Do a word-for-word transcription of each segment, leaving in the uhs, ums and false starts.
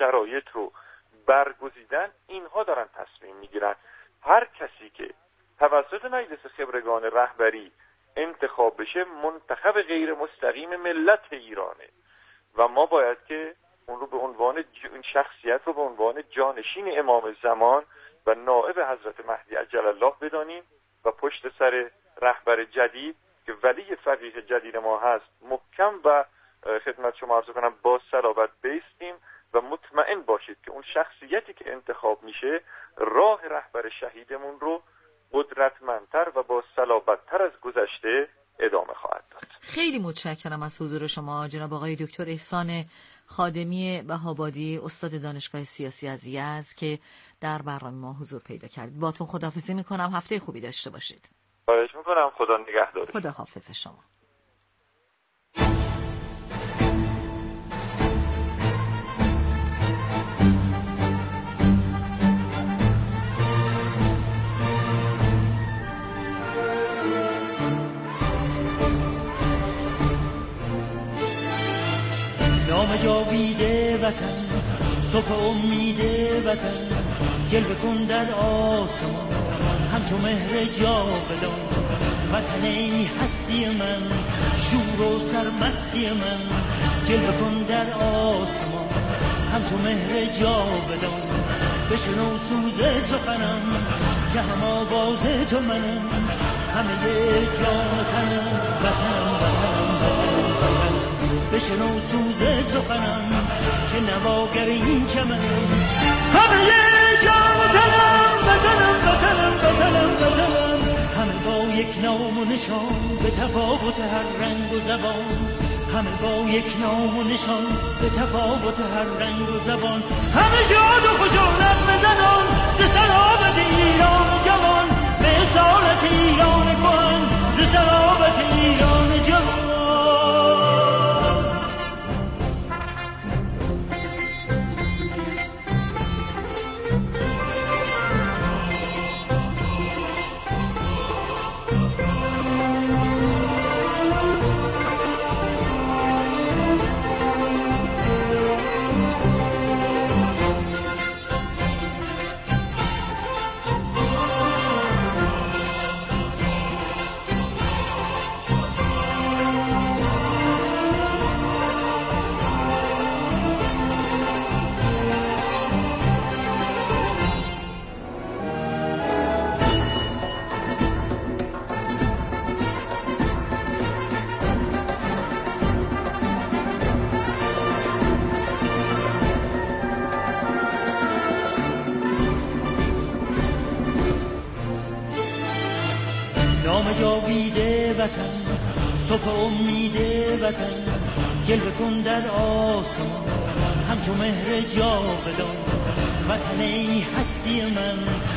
شرایط رو برگزیدن، اینها دارن تصمیم میگیرن. هر کسی که توسط مجلس خبرگان رهبری انتخاب بشه منتخب غیر مستقیم ملت ایرانه و ما باید که اون رو به عنوان این شخصیت رو به عنوان جانشین امام زمان و نائب حضرت مهدی عجل الله بدانیم و پشت سر رهبر جدید که ولی فقیه جدید ما هست محکم و خدمت شما عرض کنم با صلابت بیستیم و مطمئن باشید که اون شخصیتی که انتخاب میشه راه رهبر شهیدمون رو قدرتمندتر و با صلابت‌تر از گذشته ادامه خواهد داد. خیلی متشکرم از حضور شما جناب آقای دکتر احسان خادمی بهابادی، استاد دانشگاه سیاسی از یزد که در برنامه ما حضور پیدا کردید. باتون خداحافظی میکنم، هفته خوبی داشته باشید. خواهش میکنم، خدا نگهدار. خدا حافظ شما. نام جاویده وطن، صبح امید وطن، جلوه کن در آسمان همچو مهر جاودان. وطن ای هستی من، شور و سرمستی من، جلوه کن در آسمان همچو مهر جاودان. بشنو سوز سخنم که هم آواز تو منم، همه جان و تنم وطنم وطنم وطنم وطنم. بشنو سوز سخنم که نواگر این چمنم، همه جان و تنم وطنم وطنم وطنم وطنم. همه با یک نام و نشان به تفاوت هر رنگ و زبان، همه با یک نام و نشان به تفاوت هر رنگ و زبان. همه شاد و خشونت بزنان ز سلامت ایران جوان، به اصالت ایران کهن ز سلامت ایران جوان. جاویده وطن، صبح امید وطن، جلوه کن در آسمان همچو مهر جاودان. وطن ای هستی من،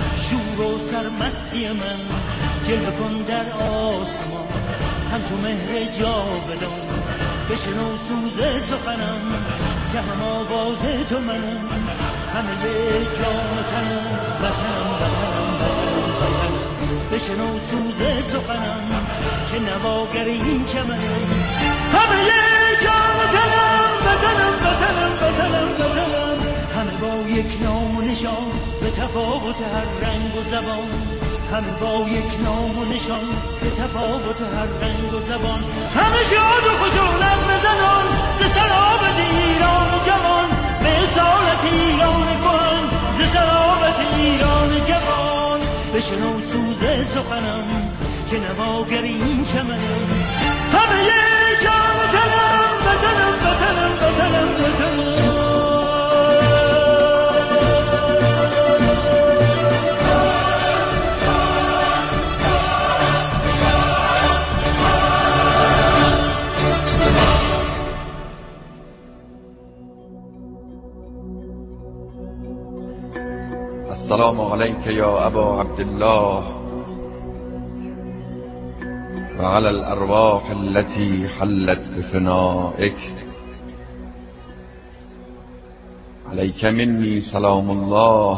شور و سرمستی من، جلوه کن در آسمان همچو مهر جاودان. بشنو سوز سخنم که هم آواز تو منم، همه جان و تنم وطنم وطنم وطنم وطنم. بشنو سوز سخنم که نواگر این چمنم، همه جان و تنم وطنم وطنم وطنم وطنم. همه با یک نام و نشان به تفاوت هر رنگ و زبان، همه با یک نام و نشان به تفاوت هر رنگ و زبان. همه شاد و خشونت بزنان ز سلامت ایران جوان، به اصالت ایران کهن ز سلامت ایران جوان. بشنو سوز سخنم که نواگر این چمنم، همه جان و تنم وطنم وطنم وطنم وطنم. السلام علیک یا ابا عبدالله و علی الارواح التي حلت بفنائك. علیک منی سلام الله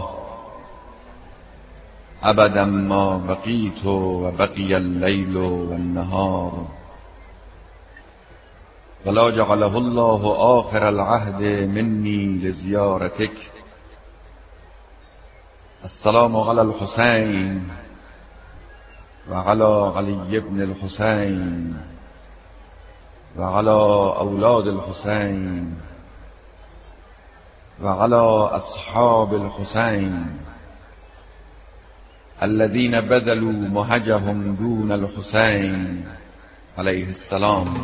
ابدا ما بقیت و بقی اللیل و النهار. ولا جعله الله آخر العهد مني لزيارتك. السلام على الحسين وعلى علي بن الحسين وعلى أولاد الحسين وعلى أصحاب الحسين الذين بذلوا مهجهم دون الحسين عليه السلام.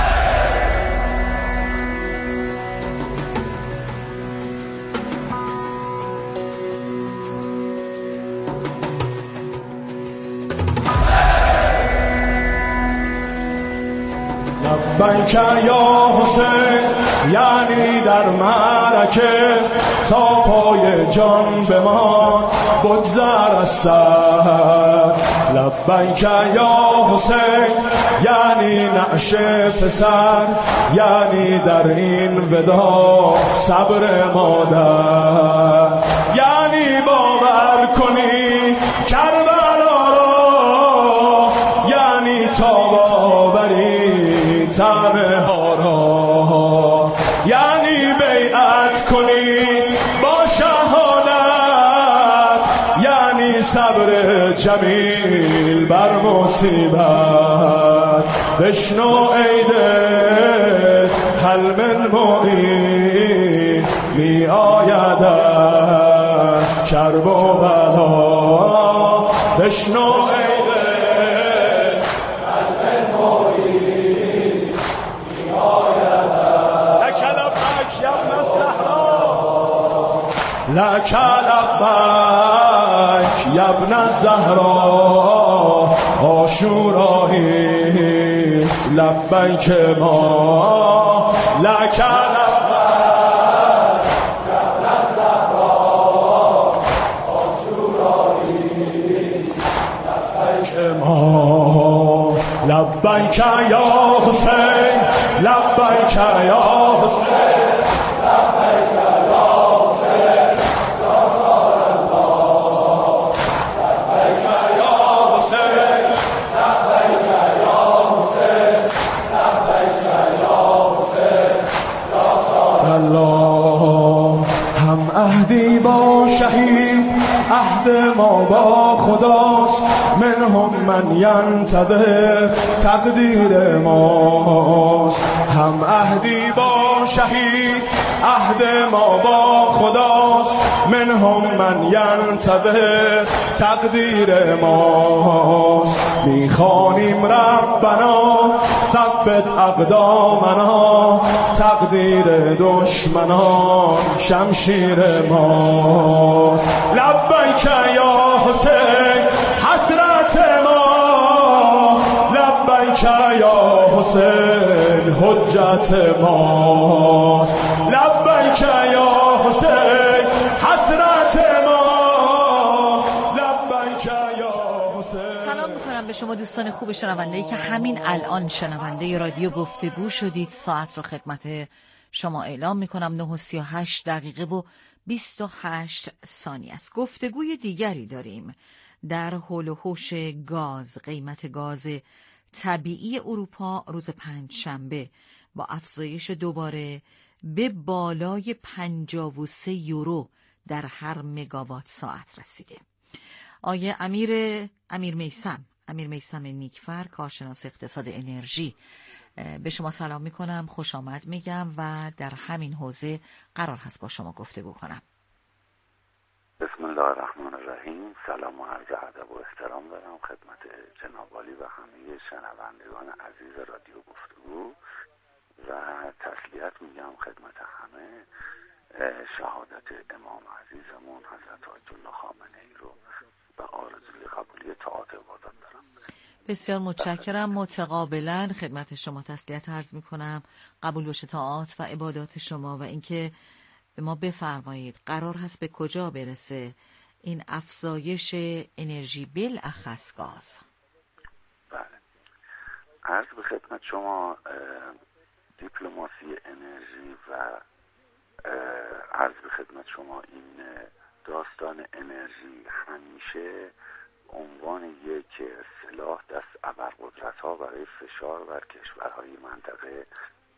لبیک یا حسین، یعنی در معرکه تا پای جان بمان بگذر از سر. لبیک یا حسین، یعنی نعش پسر، یعنی در این ودا صبر مادر، یعنی باور کنی کربلا را، یعنی تاباوری تنها را، یعنی بیعت کنی با شهادت، یعنی صبر جمیل بر مصیبت. بشنو ای دل هل من معین می آید از کرب و بلا. بشنو ای لک لبیک یبن الزهرا، عاشوراییست لبیک ما. لک لبیک یبن الزهرا، عاشوراییست لبیک ما. لبیک یا حسین، لبیک یا حسین، لبیک هم عهدی با شهید، عهد ما با خداست، منهم من ینتظر تقدیر ماست. هم عهدی با شهید، عهد ما با خداست، منهم من ینتظر تقدیر ماست. میخوانیم ربنا ثبت اقدامنا، تقدیر دشمنان شمشیر ماست. لبیک یا حسین حسرت ما، لبیک یا حسین حجت ماست. لبیک یا حسین حسرت ما، لبیک یا حسین. سلام میکنم به شما دوستان خوب شنونده‌ای که همین الان شنونده رادیو گفتگو شدید. ساعت رو خدمت شما اعلام میکنم نه و سی و هشت دقیقه و بیست و هشت ثانیه است. گفتگوی دیگری داریم در حول و حوش گاز. قیمت گاز طبیعی اروپا روز پنج شنبه با افزایش دوباره به بالای پنجاه و سه یورو در هر مگاوات ساعت رسیده. آیه امیر امیر میثم امیر میثم نیکفر، کارشناس اقتصاد انرژی، به شما سلام میکنم، خوش آمد میگم و در همین حوزه قرار هست با شما گفتگو کنم. بسم الله الرحمن الرحیم. سلام و عرض ادب و احترام دارم خدمت جناب عالی و همه شنوندگان عزیز رادیو گفتگو و تسلیت میگم خدمت همه شهادت امام عزیزمون حضرت آیت الله خامنه‌ای رو و آرزوی قبولی طاعات عبادت دارم. بسیار متشکرم. متقابلا خدمت شما تسلیت عرض میکنم، قبول باشه طاعات و عبادات شما و اینکه به ما بفرمایید قرار هست به کجا برسه این افزایش انرژی بالاخص گاز. بله، عرض به خدمت شما دیپلماسی انرژی و عرض به خدمت شما این داستان انرژی همیشه عنوان یک سلاح دست ابرقدرت‌ها برای فشار بر کشورهای منطقه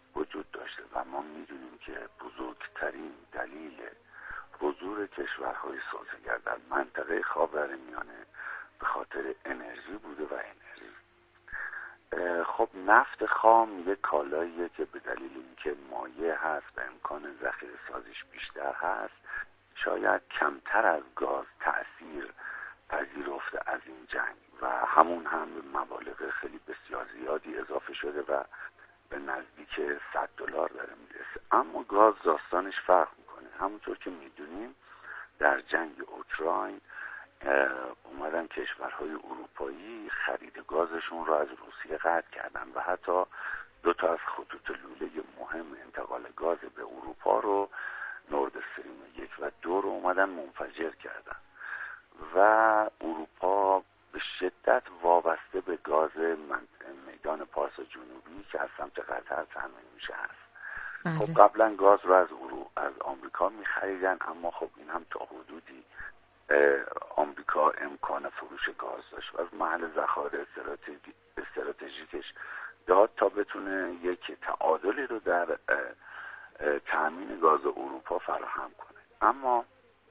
وجود داشته و ما میدونیم که بزرگترین دلیل حضور کشورهای سازگر در منطقه خاورمیانه به خاطر انرژی بوده و انرژی. خب نفت خام یک کالاییه که به دلیل اینکه مایع هست و امکان ذخیره سازیش بیشتر هست شاید کمتر از گاز تأثیر پذیرفته از این جنگ و همون هم به مبالغ خیلی بسیار زیادی اضافه شده و به نزدیک صد دلار داره میرسه. اما گاز داستانش فرق میکنه. همونطور که میدونیم در جنگ اوکراین اومدن کشورهای اروپایی خرید گازشون رو از روسیه قطع کردن و حتی دو تا از خطوط لوله مهم انتقال گاز به اروپا رو، نورد استریم یک و دو رو اومدن منفجر کردن و اروپا به شدت وابسته به گاز میدان پارس جنوبی که از سمت قطر تامین میشه هست. بله. خب قبلا گاز رو از اورو از آمریکا میخریدن، اما خب این هم تا حدودی آمریکا امکان فروش گاز داشت و از محل ذخایر استراتژی استراتژیکش داد تا بتونه یک تعادلی رو در تامین گاز اروپا فراهم کنه. اما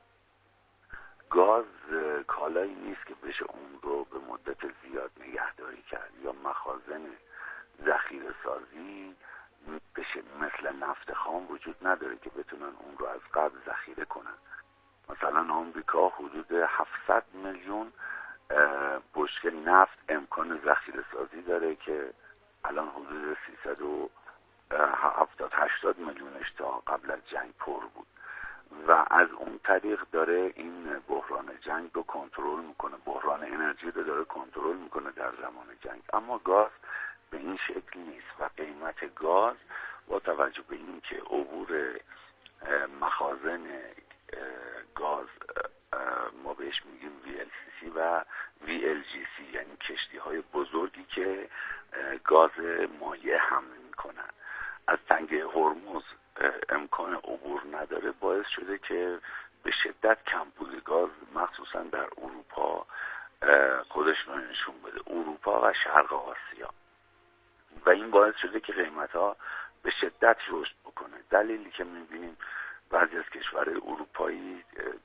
گاز کالایی نیست که بشه اون رو به مدت زیاد نگهداری کرد یا مخازن ذخیره سازی بشه مثل نفت خام وجود نداره که بتونن اون رو از قبل ذخیره کنن. مثلا آمریکا حدود هفتصد میلیون بشکه نفت امکان ذخیره سازی داره که الان حدود سیصد و هفتاد هشتاد میلیونش تا قبل از جنگ پر بود و از اون طریق داره این بحران جنگ رو کنترل میکنه، بحران انرژی رو داره کنترل میکنه در زمان جنگ. اما گاز به این شکل نیست و قیمت گاز با توجه به این که عبور مخازن گاز ما بهش میگیم وی ال سی سی و وی ال جی سی، یعنی کشتی های بزرگی که گاز مایع حمل میکنن، از تنگه هرمز امکان عبور نداره، باعث شده که به شدت کمبود گاز مخصوصا در اروپا خودش رو نشون بده، اروپا و شرق آسیا، و این باعث شده که قیمت ها به شدت رشد بکنه. دلیلی که میبینیم بعضی از کشورهای اروپایی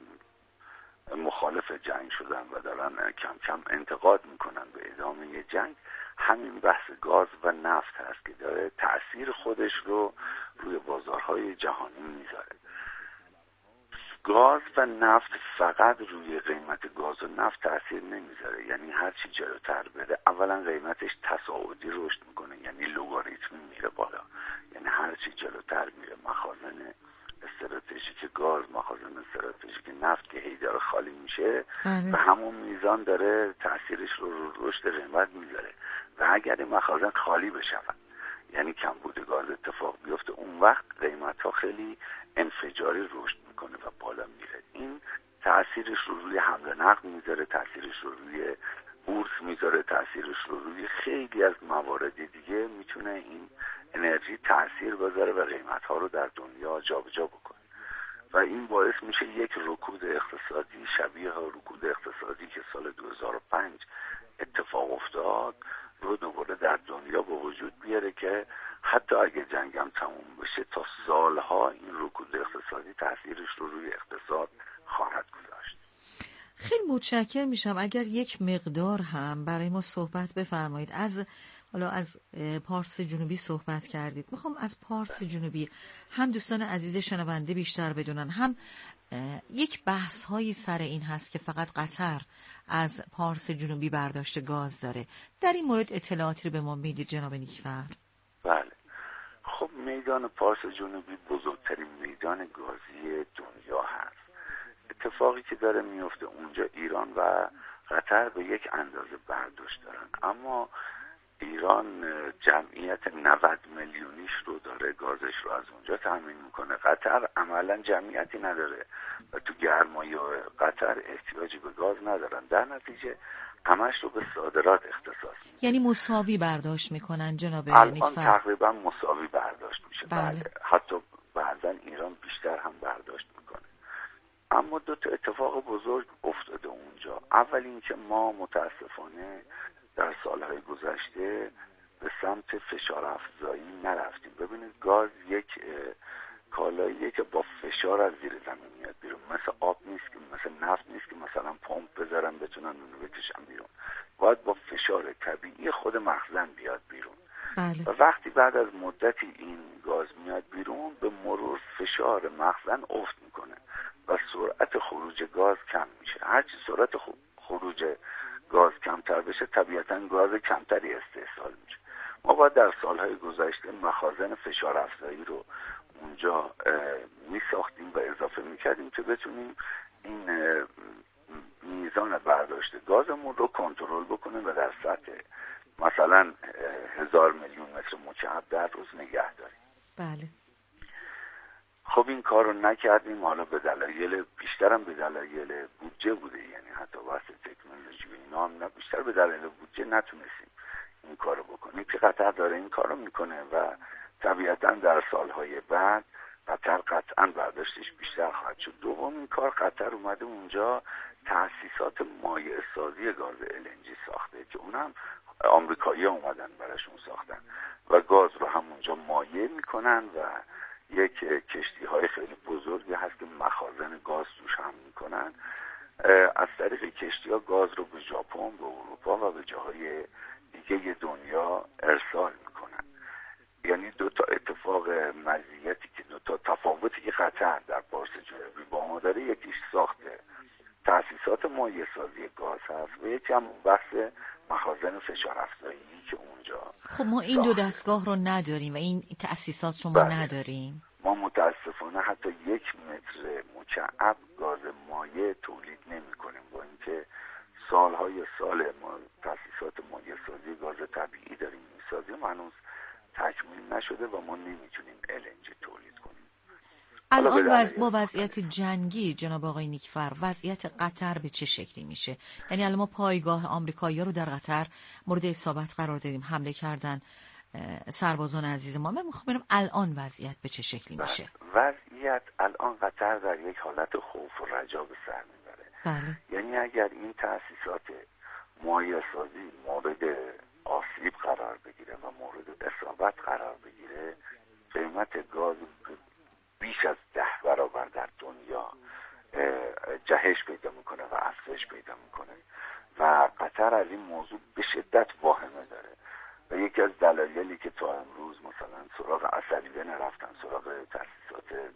مخالف جنگ شدن و دارن کم کم انتقاد میکنن به ادامه جنگ همین بحث گاز و نفت هست که داره تأثیر خودش رو روی بازارهای جهانی میذاره. گاز و نفت فقط روی قیمت گاز و نفت تأثیر نمیذاره، یعنی هر چی جلوتر بره اولا قیمتش تصاعدی رشد میکنه، یعنی لوگاریتمی میره بالا، یعنی هر چی جلوتر میره مخازن استراتژیک گاز، مخازن استراتژیک نفت که هی داره خالی میشه به همون میزان داره تأثیرش رو رو رشد قیمت میذاره و اگر این مخازن خالی بشود، یعنی کمبود گاز اتفاق بیفته، اون وقت قیمت ها خیلی انفجاری رشد میکنه و بالا میره. این تأثیرش رو روی حمل و نقل میذاره، تأثیرش رو روی بورس میذاره، تأثیرش رو روی خیلی از موارد دیگه میتونه این انرژی تأثیر بذاره و قیمت ها رو در دنیا جابجا بکنه و این باعث میشه یک رکود اقتصادی شبیه رکود اقتصادی که سال دو هزار و پنج اتفاق افتاد رو دوباره در دنیا به وجود بیاره که حتی اگه جنگم تموم بشه تا سالها این رکود اقتصادی تأثیرش رو روی اقتصاد خواهد گذاشت. خیلی متشکرم میشم اگر یک مقدار هم برای ما صحبت بفرمایید. از حالا از پارس جنوبی صحبت کردید، میخوام از پارس جنوبی هم دوستان عزیز شنونده بیشتر بدونن، هم یک بحث هایی سر این هست که فقط قطر از پارس جنوبی برداشت گاز داره. در این مورد اطلاعاتی رو به ما میدید جناب نیکفر؟ بله، خب میدان پارس جنوبی بزرگترین میدان گازی دنیا هست. اتفاقی که داره میفته اونجا، ایران و قطر به یک اندازه برداشت دارن، اما ایران جمعیت نود میلیونیش رو داره گازش رو از اونجا تامین میکنه. قطر عملا جمعیتی نداره و تو گرمای قطر احتیاجی به گاز ندارن، در نتیجه همش رو به صادرات اختصاص میدن. یعنی مساوی برداشت میکنن جناب الان نیکفر؟ تقریبا مساوی برداشت میشه. بله. بله. حتی بعضا ایران بیشتر هم برداشت میکنه. اما دو تا اتفاق بزرگ افتاده اونجا. اول این که ما متاسفانه در سالهای گذشته به سمت فشار افزایی نرفتیم. ببینید گاز یک کالاییه که با فشار از زیر زمین میاد بیرون، مثل آب نیست که، مثل نفت نیست که مثلا پمپ بذارن بتونن اونو بکشن بیرون، باید با فشار طبیعی خود مخزن بیاد بیرون. بله. و وقتی بعد از مدتی این گاز میاد بیرون، به مرور فشار مخزن افت میکنه و سرعت خروج گاز کم میشه. هرچی سرعت خروج گاز کمتر بشه طبیعتاً گاز کمتری استحصال میشه. ما باید در سالهای گذشته مخازن فشار افزایی رو اونجا می ساختیم و اضافه می کردیم که بتونیم این میزان برداشت گازمون رو کنترل بکنیم و در سطح مثلا هزار میلیون متر مکعب در روز نگه داریم. بله. خب این کار رو نکردیم، حالا به دلایل بیشترم به دلایل بودجه بوده، یعنی حتی واسه تکنولوژی و اینا هم نه، بیشتر به دلایل بودجه نتونستیم این کار رو بکنیم که قطر داره این کار رو میکنه و طبیعتاً در سالهای بعد قطر قطعاً برداشتش بیشتر خواهد شد. دوم این کار قطر اومده اونجا تأسیسات مایع سازی گاز ال ان جی ساخته که اونم آمریکایی‌ها اومدن براشون ساختن و گاز رو هم اونجا مایع میکنن و یک کشتی های خیلی بزرگی هست که مخازن گاز توش هم میکنن. از طریق کشتی ها گاز رو به ژاپن، به اروپا و به جاهای دیگه دنیا ارسال میکنن. یعنی دو تا اتفاق مزیتی که دو تا تفاوتی که قطر در پارس جنوبی با ما داره، یکیش ساخته تأسیسات مایع سازی گاز هست و یکی هم بحث مخازن فشار افزایی که اونجا. خب ما این دو دستگاه رو نداریم و این تأسیسات رو ما بله. نداریم. ما متاسفانه حتی یک متر مکعب گاز مایع تولید نمی کنیم، با اینکه سالهای سال ما تأسیسات مایع سازی گاز طبیعی داریم میسازیم، هنوز تکمیل نشده و ما نمیتونیم ال ان جی تولید کنیم. الان وز... با وضعیت جنگی جناب آقای نیکفر وضعیت قطر به چه شکلی میشه؟ یعنی الان ما پایگاه آمریکایی‌ها رو در قطر مورد اصابت قرار دادیم، حمله کردن سربازان عزیز ما. من میخوام ببینم الان وضعیت به چه شکلی میشه؟ وضعیت الان قطر در یک حالت خوف و رجا به سر میبره. بله. یعنی اگر این تأسیسات مایع سازی مورد آسیب قرار بگیره و مورد اصابت قرار بگیره، قیمت گاز بیش از ده برابر در دنیا جهش پیدا میکنه و افزایش پیدا میکنه و قطر از این موضوع به شدت واهمه داره و یکی از دلایلی که تا امروز مثلا سراغ عسلیه نرفتن، سراغ تأسیسات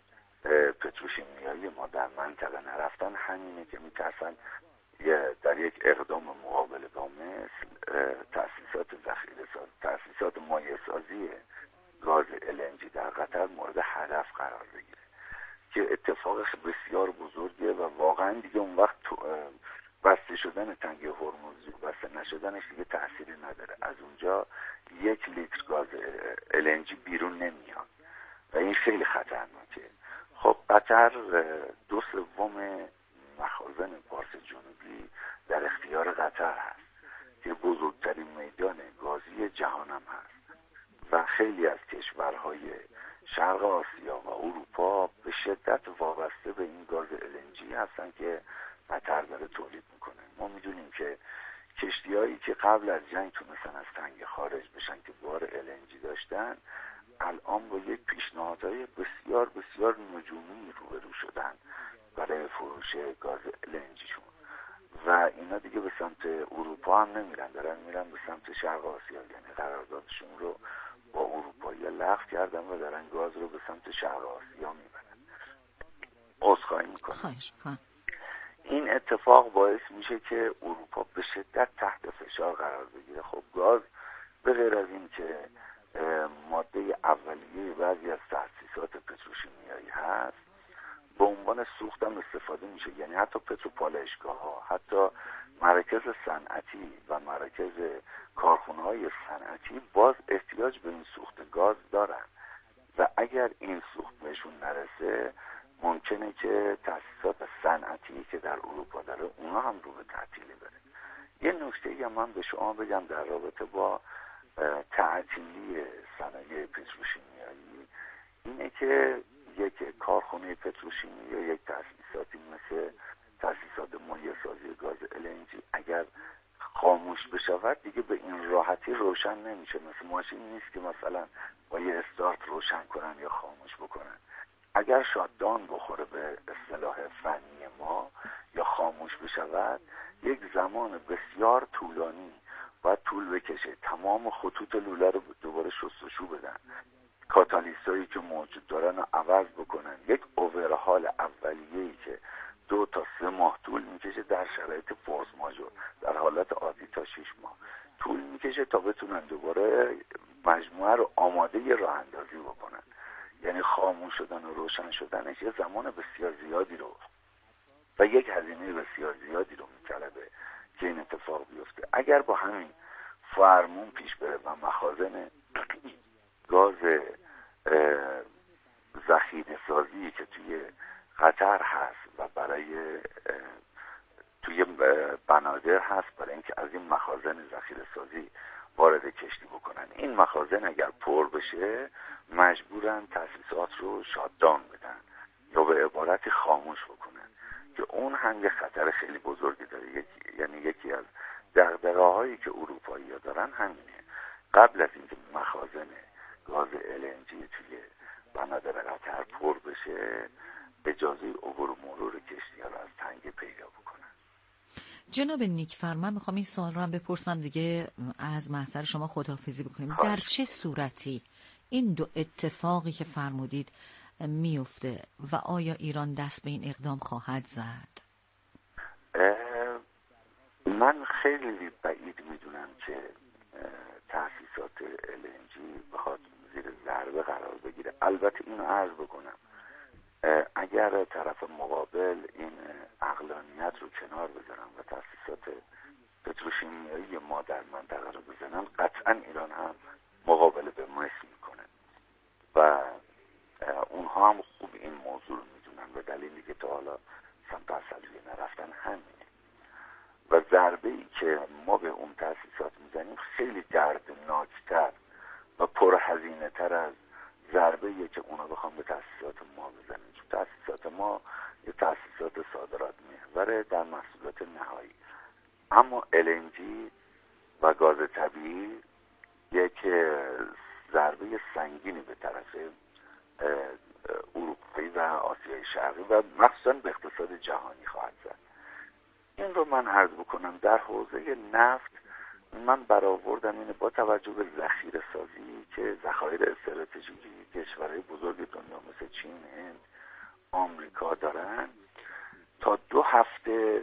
پتروشیمیایی ما در منطقه نرفتن، همینه که میترسن در یک اقدام مقابل با مثل تأسیسات ذخیره ساز تأسیسات مایع سازی گاز ال ان جی در قطر مورد هدف قرار بگیره که اتفاق بسیار بزرگیه و واقعا دیگه اون وقت بسته شدن تنگ هرمز و بسته نشدنش دیگه تأثیری نداره. از اونجا یک لیتر گاز ال ان جی بیرون نمیاد و این خیلی خطرناکه. خب قطر دو سوم مخازن پارس جنوبی در اختیار قطر هست که بزرگترین میدان گازی جهان هم هست و خیلی از کشورهای شرق آسیا و اروپا به شدت وابسته به این گاز ال ان جی هستن که قطر داره تولید میکنه. ما میدونیم که کشتی‌هایی که قبل از جنگ تونستن از تنگه خارج بشن که بار ال ان جی داشتن، الان با یک پیشنهادهای بسیار بسیار نجومی روبرو شدن برای فروش گاز ال ان جی شون و اینا دیگه به سمت اروپا هم نمیرن، دارن میرن به سمت شرق آسیا. یعنی قراردادشون رو با اروپایی لغو کردن و دارن گاز رو به سمت شرق آسیا میبرن. عذرخواهی میکنم. خواهش میکنم. این اتفاق باعث میشه که اروپا به شدت تحت فشار قرار بگیره. خب گاز به غیر از این که ماده اولیه بعضی از تأسیسات پتروشیمیایی هست، به عنوان سوخت هم استفاده میشه. یعنی حتی پتروپالایشگاه ها، حتی مراکز صنعتی و مراکز کارخونه های صنعتی باز احتیاج به این سوخت گاز دارن و اگر این سوخت بهشون نرسه ممکنه که تأسیسات صنعتی که در اروپا داره اونا هم رو به تعطیلی بره. یه نکته هم من به شما بگم در رابطه با تعطیلی صنایع پتروشیمیایی اینه که یک کارخانه پتروشیمی یا یک تأسیساتی مثل تأسیسات مایع سازی گاز ال ان جی اگر خاموش بشود دیگه به این راحتی روشن نمیشه، مثل ماشین نیست که مثلا با یه استارت روشن کنن یا خاموش بکنن. اگر شاتدان بخوره به اصطلاح فنی ما یا خاموش بشود، یک زمان بسیار طولانی باید طول بکشه تمام خطوط لوله رو دوباره شستشو بدن، کاتالیستایی که موجود دارن رو عوض بکنن. یک اوورهال اولیه‌ای که دو تا سه ماه طول میکشه در شرایط فورس ماژور، در حالت عادی تا شش ماه طول میکشه تا بتونن دوباره مجموعه رو آماده راه اندازی بکنن. یعنی خاموش شدن و روشن شدنش یه زمان بسیار زیادی رو و یک هزینه بسیار زیادی رو میطلبه که این اتفاق بیفته. اگر با همین فرمون پیش بره و مخازن گاز ذخیره سازی که توی قطر هست و برای توی بنادر هست برای اینکه از این مخازن ذخیره سازی وارد کشتی بکنن، این مخازن اگر پر بشه مجبورن تأسیسات رو شاتدان بدن یا به عبارتی خاموش بکنن که اون هم یه خطر خیلی بزرگی داره. یکی یعنی یکی از دغدغه‌هایی که اروپایی‌ها دارن همینه، قبل از اینکه مخازن گاز ال ان جی توی بنادر قطر پر بشه اجازه عبور و مرور کشتی‌ها رو از تنگه پیدا بکنن. جناب نیکفر، من میخوام این سوال رو هم بپرسم دیگه از محضر شما خداحافظی بکنیم. خواهش. در چه صورتی این دو اتفاقی که فرمودید میفته و آیا ایران دست به این اقدام خواهد زد؟ من خیلی بعید میدونم که تأسیسات ال ان جی بخواد زیر ضربه قرار بگیره. البته اینو عرض بکنم اگر طرف مقابل این عقلانیت رو کنار بذارن و تأسیسات پتروشیمیایی ما در منطقه رو بزنن، قطعا ایران هم مقابله به مثل میکنه و اونها هم خوب این موضوع رو میدونن و دلیلی که تا حالا سمت اصلیه نرفتن همینه و ضربه ای که ما به اون تأسیسات میزنیم خیلی دردناکتر و پرهزینه تر از ضربه ای که اونا بخوام به تأسیسات ما بزنیم. چون تأسیسات ما یه تأسیسات صادرات محوره در محصولات نهایی، اما ال ان جی و گاز طبیعی یک ضربه سنگینی به طرف اروپایی و آسیای شرقی و مخصوصا به اقتصاد جهانی خواهد زد. این رو من عرض بکنم در حوزه نفت من برآوردم اینه با توجه به ذخیره سازی که ذخایر استراتژیکی کشورهای بزرگ دنیا مثل چین، هند، آمریکا دارن، تا دو هفته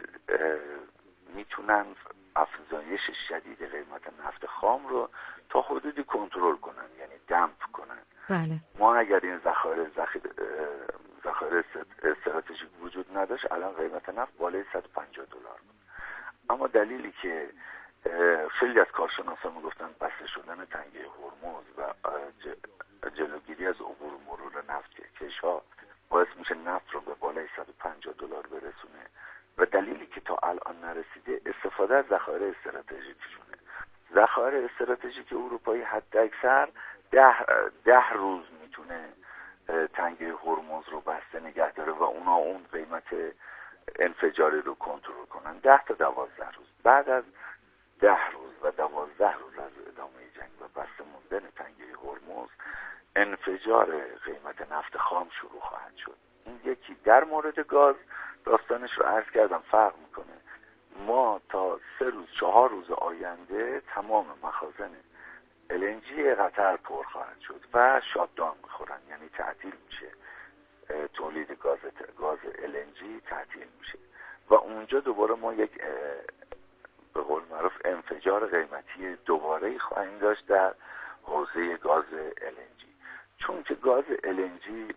میتونن افزایش شدید قیمت نفت خام رو تا حدودی کنترل کنن، یعنی دمپ کنن. بله. ما اگر این ذخایر ذخیره ذخایر استراتژیک وجود نداشت الان قیمت نفت بالای صد و پنجاه دلار بود. اما دلیلی که خیلی از کارشناسان میگفتن بسته شدن تنگه هرمز و جلوگیری از عبور و مرور نفت کشها باعث میشه نفت رو به بالای صد و پنجاه دلار برسونه و دلیلی که تا الان نرسیده استفاده از ذخایر استراتژیکشونه. ذخایر استراتژیک اروپایی حد اکثر ده, ده روز میتونه تنگه هرمز رو بسته نگه داره و اونا اون قیمت انفجاری رو کنترل کنن ده تا دوازده روز. بعد از ده روز و دوازده روز از ادامه جنگ و بسته موندن تنگه هرمز انفجار قیمت نفت خام شروع خواهد شد. این یکی. در مورد گاز داستانش رو عرض کردم فرق میکنه. ما تا سه روز چهار روز آینده تمام مخازن ال ان جی قطر پر خواهد شد و شاتدان میخورن، یعنی تعطیل میشه تولید گاز گاز ال ان جی تعطیل میشه و اونجا دوباره ما یک به قول معروف انفجار قیمتی دوباره خواهیم داشت در حوزه گاز ال ان جی. چون که گاز ال ان جی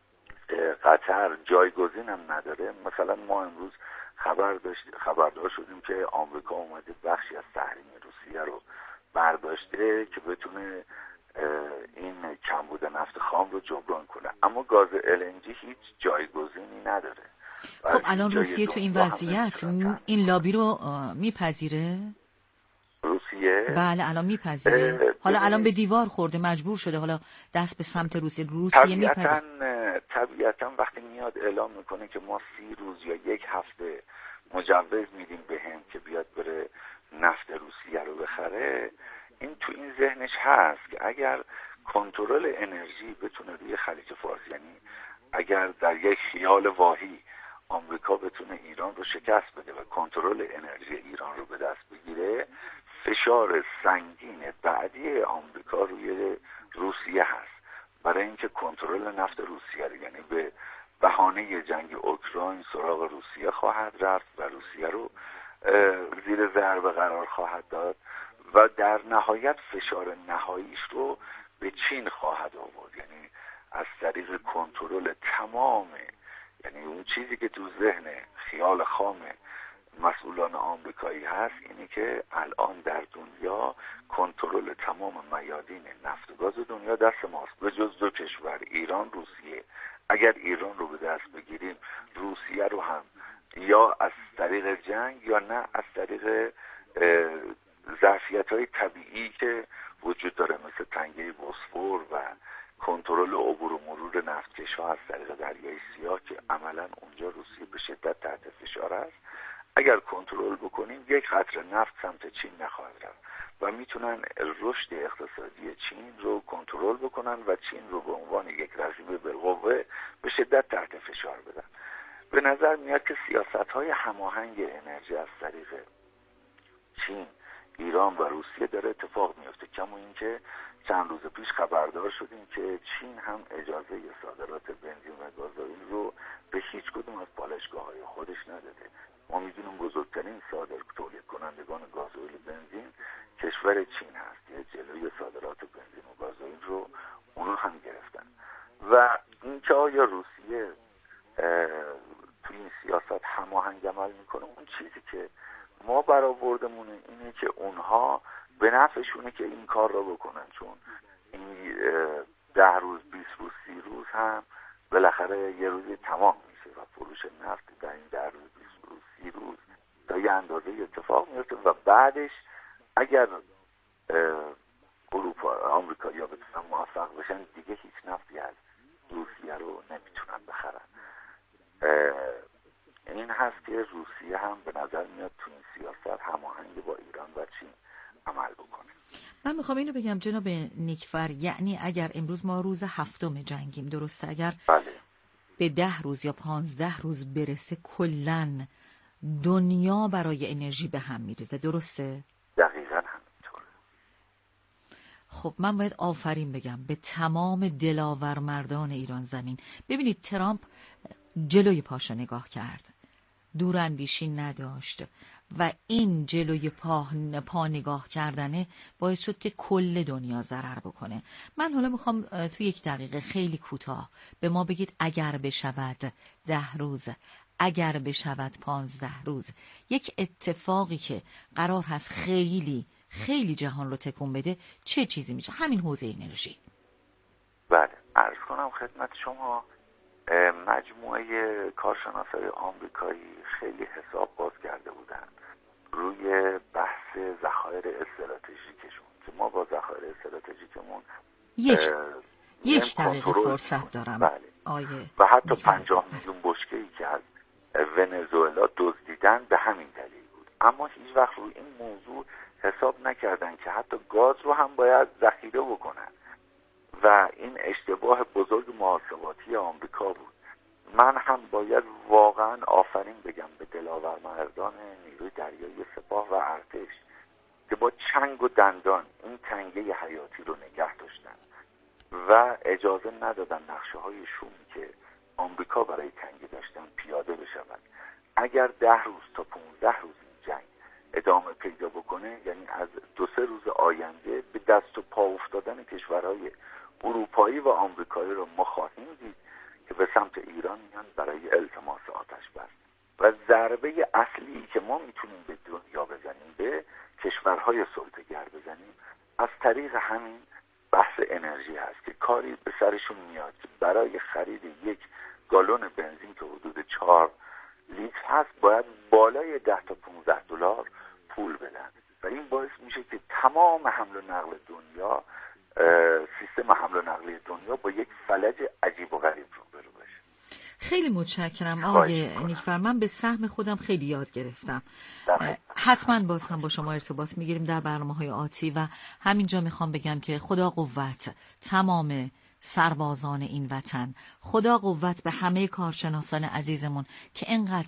قطر جایگزین هم نداره. مثلا ما امروز خبر داشت خبردار شدیم که آمریکا اومده بخشی از تحریم روسیه رو برداشته که بتونه این کمبود نفت خام رو جبران کنه، اما گاز ال ان جی هیچ جایگزینی نداره. خب الان روسیه تو این وضعیت این لابی رو میپذیره؟ روسیه؟ بله الان میپذیره. حالا الان به دیوار خورده، مجبور شده حالا دست به سمت روسیه. روسیه میپذیره؟ طبیعتا وقتی میاد اعلام میکنه که ما سی روز یا یک هفته مجوز میدیم به هند که بیاد بره نفت روسیه رو بخره، این تو این ذهنش هست که اگر کنترل انرژی بتونه روی خلیج فارس، یعنی اگر در یک خیال واهی آمریکا بتونه ایران رو شکست بده و کنترل انرژی ایران رو به دست بگیره، فشار سنگین بعدی آمریکا روی روسیه هست برای اینکه کنترل نفت روسیه رو، یعنی به بهانه جنگ اوکراین سراغ روسیه خواهد رفت و روسیه رو زیر ضربه قرار خواهد داد و در نهایت فشار نهاییش رو به چین خواهد آورد، یعنی از طریق کنترل تمام، یعنی اون چیزی که تو ذهن خیال خام مسئولان آمریکایی هست اینی که الان در دنیا کنترل تمام میادین نفت و گاز دنیا دست ماست به جز دو کشور، ایران، روسیه. اگر ایران رو به دست بگیریم روسیه رو هم یا از طریق جنگ یا نه از طریق ظرفیت‌های طبیعی که وجود داره مثل تنگه بوسفور و کنترل عبور و مرور نفتکش‌ها از طریق دریای سیاه که عملاً اونجا روسیه به شدت تحت فشار است، اگر کنترل بکنیم یک قطره نفت سمت چین نخواهد رفت و میتونن رشد اقتصادی چین رو کنترل بکنن و چین رو به عنوان یک رقیب بالقوه به شدت تحت فشار بدن. به نظر میاد که سیاست‌های هماهنگ انرژی از طریق چین، ایران و روسیه داره اتفاق میفته. کما اینکه چند روز پیش خبردار شدیم که چین هم اجازه صادرات بنزین و گازوئیل رو به هیچ کدوم از پالایشگاه‌های خودش نداده. ما میدونیم بزرگترین صادر تولید کنندگان گازوئیل بنزین کشور چین هست، یه جلوی صادرات بنزین و گازوئیل رو اونها هم گرفتن. و اینکه آیا روسیه توی این سیاست هماهنگ عمل میکنه، اون چیزی که ما برآوردمونه اینه که اونها به نفعشونه که این کار رو بکنن، چون این ده روز بیست روز سی روز هم بالاخره یه روزی تمام میشه و فروش نفت در این ده روز بیست روز سی روز تا یه اندازه اتفاق میفته و بعدش اگر اروپا آمریکا یا بتونن موفق بشن دیگه هیچ نفتی از روسیه رو نمیتونن بخرن. این هست که روسیه هم به نظر میاد تو این سیاست هماهنگ با ایران و چین عمل بکنه. من میخوام اینو بگم جناب نیکفر، یعنی اگر امروز ما روز هفتم جنگیم، درسته؟ اگر بله. به ده روز یا پانزده روز برسه کلن دنیا برای انرژی به هم میریزه، درسته؟ دقیقاً همینطوره. خب من باید آفرین بگم به تمام دلاور مردان ایران زمین. ببینید ترامپ جلوی پاشو نگاه کرد، دوراندیشی نداشت و این جلوی پا, پا نگاه کردنه باعث شد که کل دنیا ضرر بکنه. من حالا میخوام تو یک دقیقه خیلی کوتاه به ما بگید اگر بشود ده روز، اگر بشود پانزده روز، یک اتفاقی که قرار هست خیلی خیلی جهان رو تکون بده، چه چیزی میشه؟ همین حوزه انرژی. بله، عرض کنم خدمت شما مجموعه کارشناسای آمریکایی خیلی حساب باز کرده بودن روی بحث ذخایر استراتژیکشون که ما با ذخایر استراتژیکمون یک یک دقیقه فرصت دارم. بله. آیه و حتی پنجاه میلیون بشکه‌ای که از ونزوئلا دزدیدن به همین دلیل بود. اما هیچ وقت روی این موضوع حساب نکردن که حتی گاز رو هم باید ذخیره بکنن و این اشتباه بزرگ محاسباتی آمریکا بود. من هم باید واقعا آفرین بگم به دلاور مردان نیروی دریایی سپاه و ارتش که با چنگ و دندان این تنگه حیاتی رو نگه داشتن و اجازه ندادن نقشه های شومی که آمریکا برای تنگه داشتن پیاده بشود. اگر ده روز تا پونزده روز این جنگ ادامه پیدا بکنه، یعنی از دو سه روز آینده به دست و پا افتادن کشورهای اروپایی و آمریکایی رو ما خواهیم دید که به سمت ایران میان برای التماس آتش بس و ضربه اصلی که ما میتونیم به دنیا بزنیم، به کشورهای سلطه‌گر بزنیم، از طریق همین بحث انرژی هست که کاری به سرشون میاد که برای خرید یک گالون بنزین که حدود چهار لیتر هست باید بالای ده تا پونزده دلار پول بدن و این باعث میشه که تمام حمل و نقل دنیا سیستم حمل و نقل دنیا با یک فلج عجیب و غریب روبرو بشه. خیلی متشکرم آقای نیکفر. من به سهم خودم خیلی یاد گرفتم. حتما باز هم با شما ارتباط میگیریم در برنامه‌های آتی و همینجا میخوام بگم که خدا قوت تمام سربازان این وطن، خدا قوت به همه کارشناسان عزیزمون که اینقدر